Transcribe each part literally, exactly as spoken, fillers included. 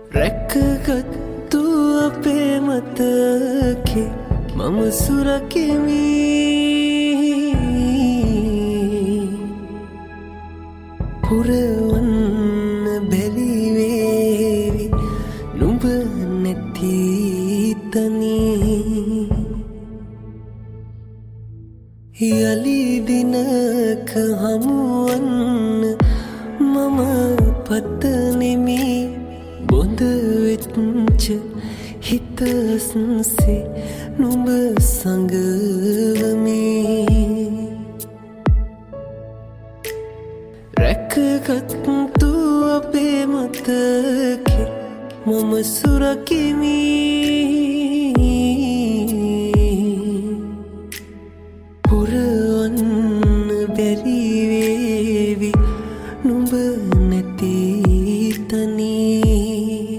රැකගත්තු අපේ මතකේ මම සුරකිමි පුරවන්න බැරි වේවි නුඹ නැති තනියේ යලි දිනක හමුවන්න මම පතනෙමි බොඳ වෙච්ච හිතස්සේ නුඹ සංගවමි රැකගත්තු අපේ මතකේ මම සුරකිමි පුරවන්න බැරි වේවි නුඹ නැති තනියේ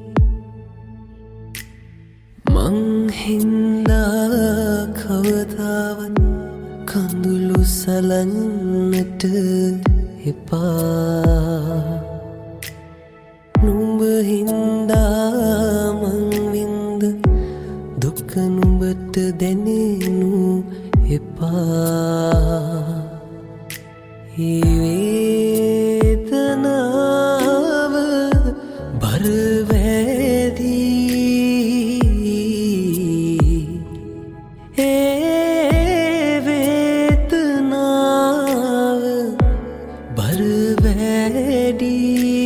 මං හින්දා කවදාවත් කඳුළු සලන්නට එපා නුඹ හින්දා මං වින්ද දුක නුඹට දැනෙනු එපා ඒ වේදනාව බර වැඩි ඒ වේදනාව බර වැඩි